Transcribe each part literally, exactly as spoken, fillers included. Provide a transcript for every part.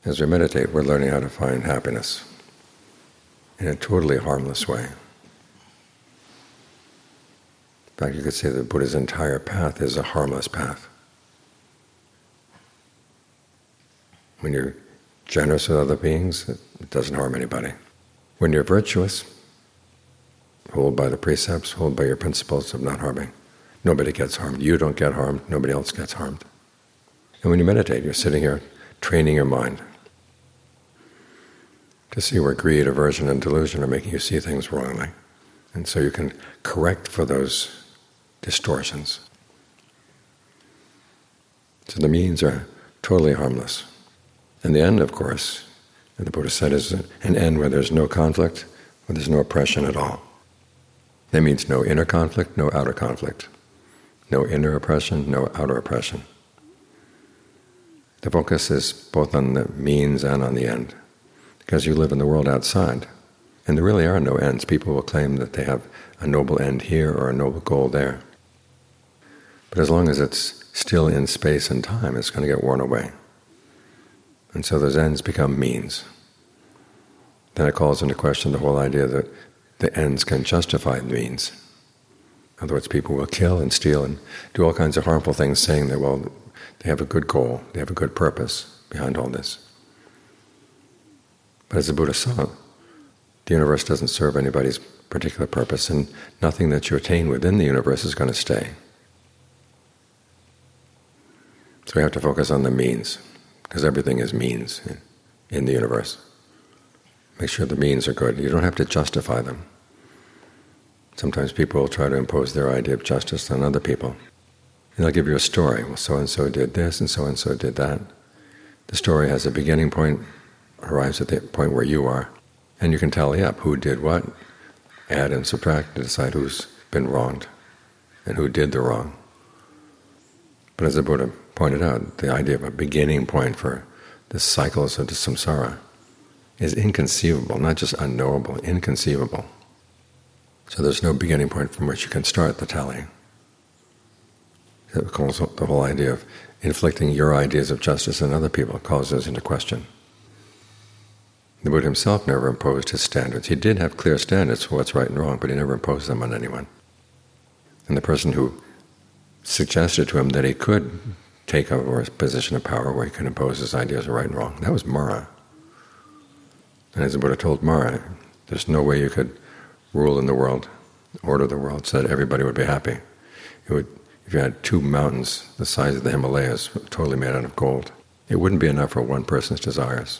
As we meditate, we're learning how to find happiness in a totally harmless way. In fact, you could say that Buddha's entire path is a harmless path. When you're generous with other beings, it doesn't harm anybody. When you're virtuous, hold by the precepts, hold by your principles of not harming, nobody gets harmed. You don't get harmed, nobody else gets harmed. And when you meditate, you're sitting here training your mind to see where greed, aversion, and delusion are making you see things wrongly. And so you can correct for those distortions. So the means are totally harmless. And the end, of course, the Buddha said, is an end where there's no conflict, where there's no oppression at all. That means no inner conflict, no outer conflict. No inner oppression, no outer oppression. The focus is both on the means and on the end, because you live in the world outside, and there really are no ends. People will claim that they have a noble end here or a noble goal there. But as long as it's still in space and time, it's going to get worn away. And so those ends become means. Then it calls into question the whole idea that the ends can justify the means. In other words, people will kill and steal and do all kinds of harmful things, saying that, well, they have a good goal, they have a good purpose behind all this. But as the Buddha saw, the universe doesn't serve anybody's particular purpose, and nothing that you attain within the universe is going to stay. So we have to focus on the means, because everything is means in the universe. Make sure the means are good. You don't have to justify them. Sometimes people will try to impose their idea of justice on other people. And they'll give you a story. Well, so-and-so did this and so-and-so did that. The story has a beginning point, arrives at the point where you are, and you can tally up who did what, add and subtract to decide who's been wronged and who did the wrong. But as the Buddha pointed out, the idea of a beginning point for the cycles of the samsara is inconceivable, not just unknowable, inconceivable. So there's no beginning point from which you can start the tallying. It calls the whole idea of inflicting your ideas of justice on other people, calls those into question. The Buddha himself never imposed his standards. He did have clear standards for what's right and wrong, but he never imposed them on anyone. And the person who suggested to him that he could take over a position of power where he could impose his ideas of right and wrong, that was Mara. And as the Buddha told Mara, there's no way you could rule in the world, order the world so that everybody would be happy. It would, if you had two mountains the size of the Himalayas, totally made out of gold, it wouldn't be enough for one person's desires.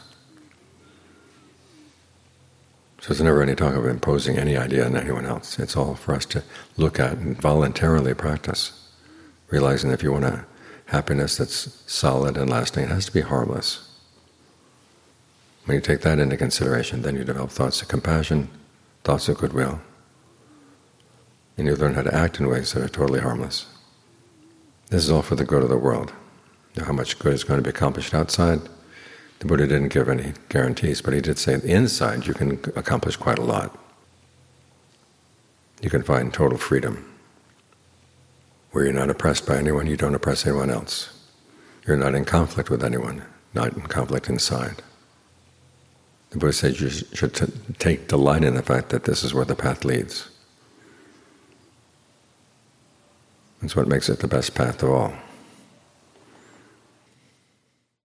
So there's never any talk of imposing any idea on anyone else. It's all for us to look at and voluntarily practice, realizing that if you want a happiness that's solid and lasting, it has to be harmless. When you take that into consideration, then you develop thoughts of compassion, thoughts of goodwill, and you learn how to act in ways that are totally harmless. This is all for the good of the world. Now, how much good is going to be accomplished outside? The Buddha didn't give any guarantees, but he did say inside you can accomplish quite a lot. You can find total freedom, where you're not oppressed by anyone, you don't oppress anyone else. You're not in conflict with anyone, not in conflict inside. The Buddha said you should t- take delight in the fact that this is where the path leads. That's what makes it the best path of all.